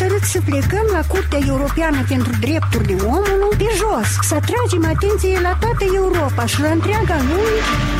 hotărât să plecăm la Curtea Europeană pentru Drepturile Omului pe jos, să atragem atenție la toată Europa și la întreaga lume.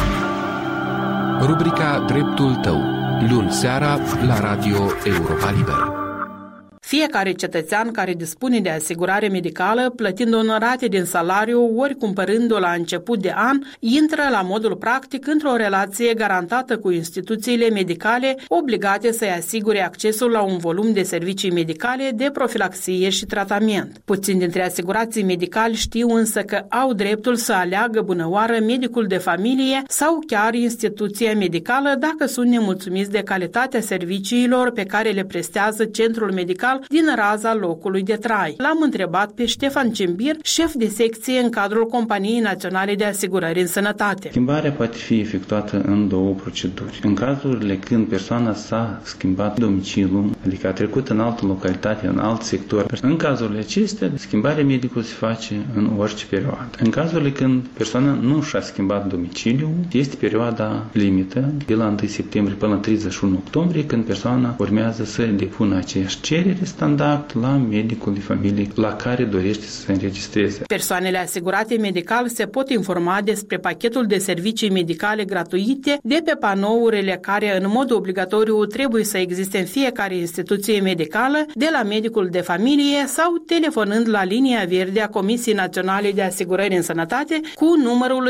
Rubrica Dreptul tău, luni seara la Radio Europa Liberă. Fiecare cetățean care dispune de asigurare medicală, plătind o rate din salariu, ori cumpărând-o la început de an, intră la modul practic într-o relație garantată cu instituțiile medicale, obligate să-i asigure accesul la un volum de servicii medicale de profilaxie și tratament. Puțini dintre asigurații medicali știu însă că au dreptul să aleagă bunăoară medicul de familie sau chiar instituția medicală dacă sunt nemulțumiți de calitatea serviciilor pe care le prestează centrul medical din raza locului de trai. L-am întrebat pe Ștefan Cimbir, șef de secție în cadrul Companiei Naționale de Asigurări în Sănătate. Schimbarea poate fi efectuată în două proceduri. În cazurile când persoana s-a schimbat domiciliul, adică a trecut în altă localitate, în alt sector, în cazurile acestea, schimbarea medicului se face în orice perioadă. În cazurile când persoana nu și-a schimbat domiciliul, este perioada limită, de la 1 septembrie până la 31 octombrie, când persoana urmează să depună aceeași cerere standard la medicul de familie la care dorește să se înregistreze. Persoanele asigurate medical se pot informa despre pachetul de servicii medicale gratuite de pe panourile care în mod obligatoriu trebuie să existe în fiecare instituție medicală, de la medicul de familie sau telefonând la linia verde a Comisiei Naționale de Asigurări în Sănătate cu numărul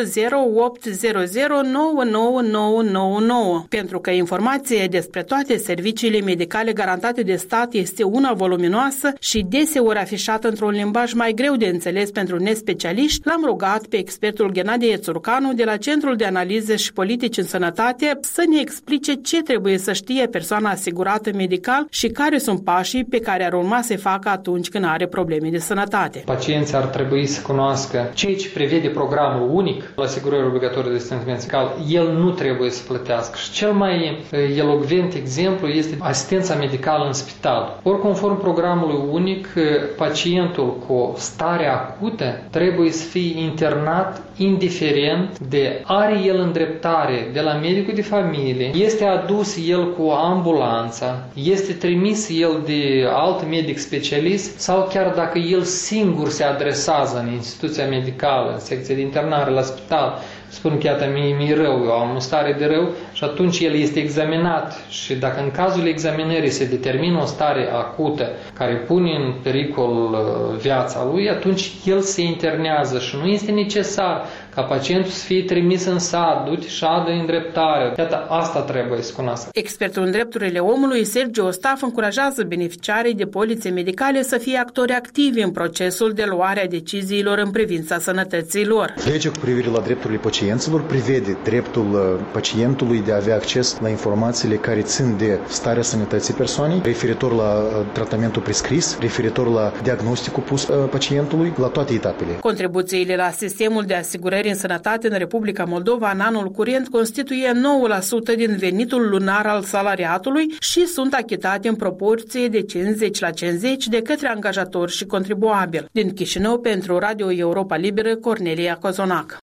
0800999999. Pentru că informația despre toate serviciile medicale garantate de stat este una voluminoasă și deseori afișată într-un limbaj mai greu de înțeles pentru nespecialiști, l-am rugat pe expertul Ghenadie Țurcanu de la Centrul de Analize și Politici în Sănătate să ne explice ce trebuie să știe persoana asigurată medical și care sunt pașii pe care ar urma să-i facă atunci când are probleme de sănătate. Pacienții ar trebui să cunoască ceea ce prevede programul unic la asigurări obligatorii de asistență medicală. El nu trebuie să plătească. Și cel mai elocvent exemplu este asistența medicală în spital. Ori conform programului unic, pacientul cu stare acută trebuie să fie internat indiferent de are el îndreptare de la medicul de familie, este adus el cu ambulanța, este trimis el de alt medic specialist sau chiar dacă el singur se adresează în instituția medicală, în secție de internare, la spital, spun că iată, mi-e rău, eu am o stare de rău și atunci el este examinat și dacă în cazul examinării se determină o stare acută care pune în pericol viața lui, atunci el se internează și nu este necesar ca pacientul să fie trimis în sat, du-te și adă îndreptare. Iată, asta trebuie să cunoască. Expertul în drepturile omului, Sergiu Ostaf, încurajează beneficiarii de polițe medicale să fie actori activi în procesul de luare a deciziilor în privința sănătății lor. Legea cu privire la drepturile pacienților prevede dreptul pacientului de a avea acces la informațiile care țin de starea sănătății persoanei, referitor la tratamentul prescris, referitor la diagnosticul pus pacientului, la toate etapele. Contribuțiile la sistemul de asigurări în sănătate în Republica Moldova în anul curent constituie 9% din venitul lunar al salariatului și sunt achitate în proporție de 50/50 de către angajatori și contribuabili. Din Chișinău, pentru Radio Europa Liberă, Cornelia Cozonac.